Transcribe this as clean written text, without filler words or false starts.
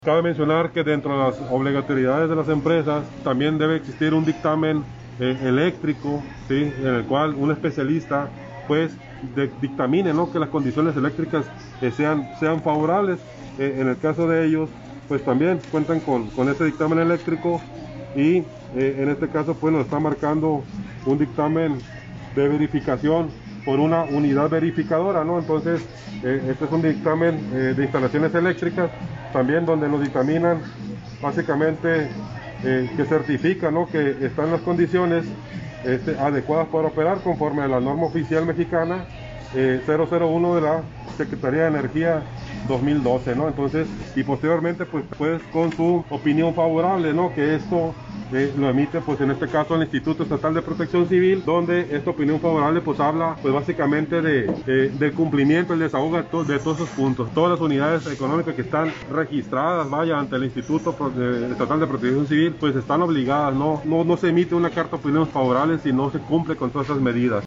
Cabe mencionar que dentro de las obligatoriedades de las empresas también debe existir un dictamen eléctrico, ¿sí? En el cual un especialista pues dictamine, ¿no?, que las condiciones eléctricas sean favorables. En el caso de ellos pues también cuentan con ese dictamen eléctrico y en este caso pues nos está marcando un dictamen de verificación por una unidad verificadora, ¿no? Entonces este es un dictamen de instalaciones eléctricas también donde nos dictaminan básicamente que certifica, ¿no?, que están las condiciones adecuadas para operar conforme a la norma oficial mexicana 001 de la Secretaría de Energía 2012, ¿no? Entonces, y posteriormente pues con su opinión favorable, ¿no?, que esto lo emite pues en este caso el Instituto Estatal de Protección Civil, donde esta opinión favorable pues habla pues básicamente del cumplimiento, el desahogo de todos esos puntos. Todas las unidades económicas que están registradas, vaya, ante el Instituto Estatal de Protección Civil, pues están obligadas, no se emite una carta de opinión favorable si no se cumple con todas esas medidas.